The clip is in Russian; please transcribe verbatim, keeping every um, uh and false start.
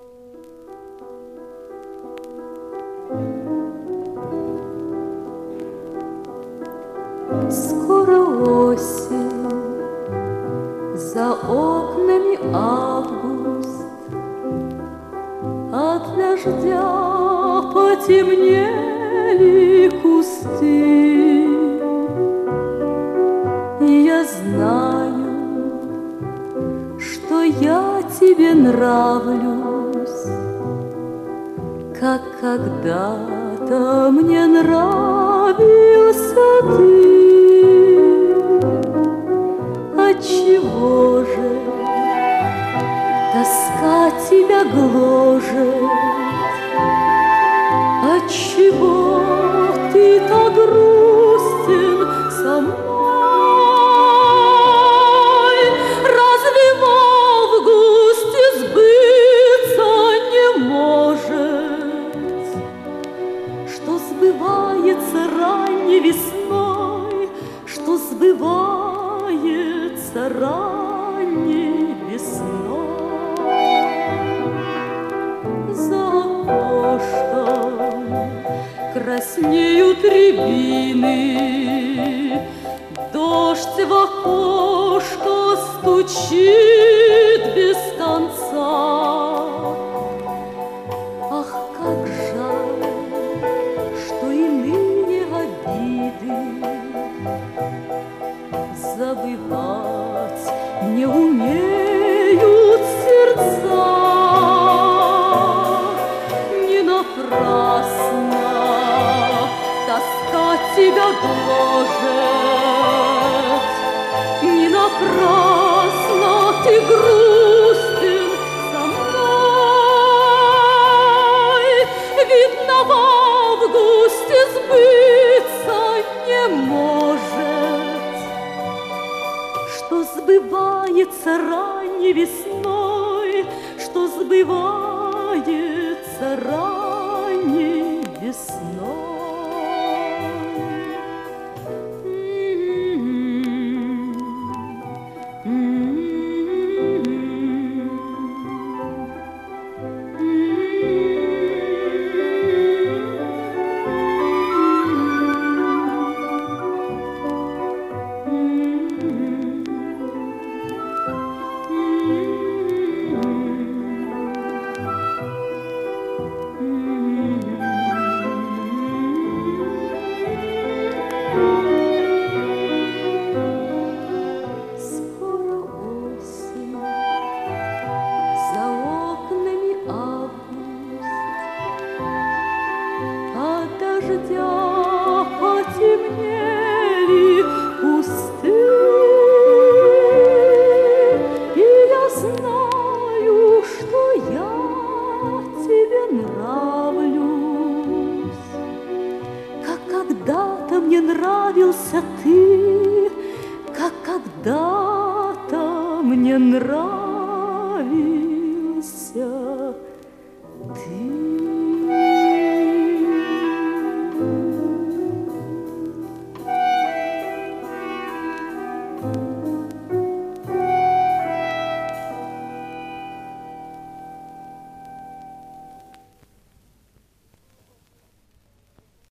Скоро осень, за окнами август, от дождя потемнели кусты. И я знаю, что я тебе нравлюсь, как когда-то мне нравился ты. Отчего же тоска тебя гложет? Отчего ты так грустен со мной? Разве в августе сбыться не может, что сбывается ранней весной, что сбывается ранней весной? За окошком краснеют рябины, дождь в окошко стучит без конца. Ах, как жаль, что иные обиды забывать не умеют сердца. Не напрасно тоска тебя гложет, не напрасно ты грустен со мной. Видно, в августе сбыться не может, что сбывается ранней весной, что сбывается ранней весной. Потемнели кусты, и я знаю, что я тебе нравлюсь, как когда-то мне нравился ты, как когда-то мне нравился.